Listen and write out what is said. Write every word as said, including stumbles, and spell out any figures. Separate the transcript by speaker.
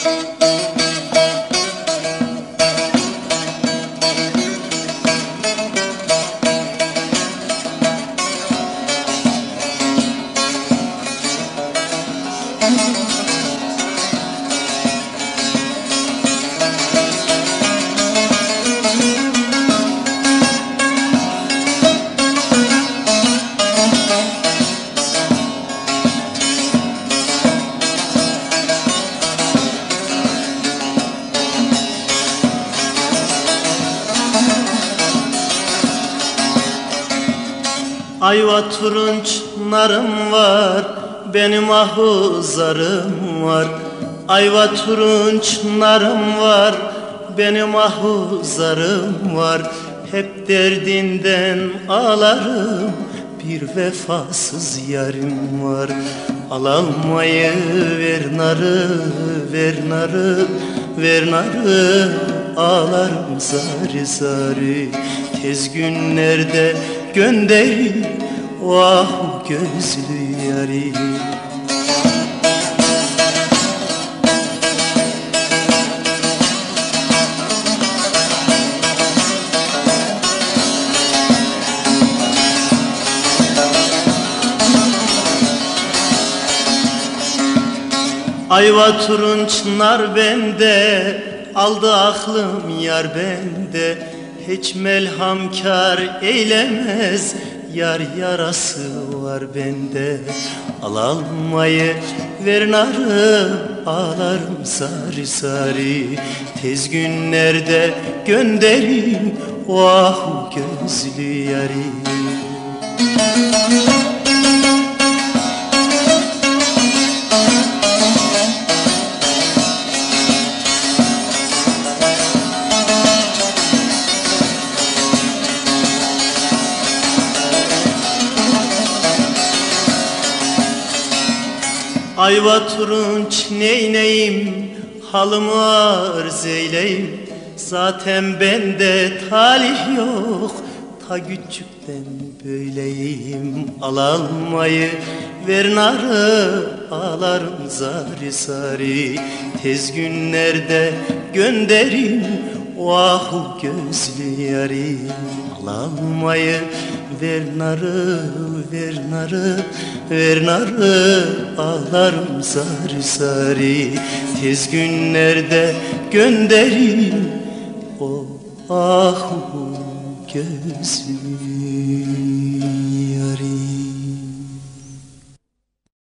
Speaker 1: Ayva turunç narım var, benim ahuzarım var. Ayva turunç narım var, benim ahuzarım var. Hep derdinden ağlarım, bir vefasız yarim var. Al almayı ver narı, ver narı, ver narı. Ağlarım zari zari, tez günlerde gönderin vah gözlü yari. Ayva turunç nar bende, aldı aklım yar bende. Hiç melhamkar eylemez, yar yarası var bende. Al almayı ver narı, ağlarım sari sari. Tez günlerde gönderin vah gözlü yari. Ayva turunç neyneyim, halımı arz eyleyim. Zaten bende talih yok, ta küçükten böyleyim. Al almayı ver narı, ağlarım zari zari. Tez günlerde gönderin vah gözlü yari. Al almayı ver narı, ver narı, ver narı. Ağlarım zari zari. Tez günlerde gönderin o ah gözlü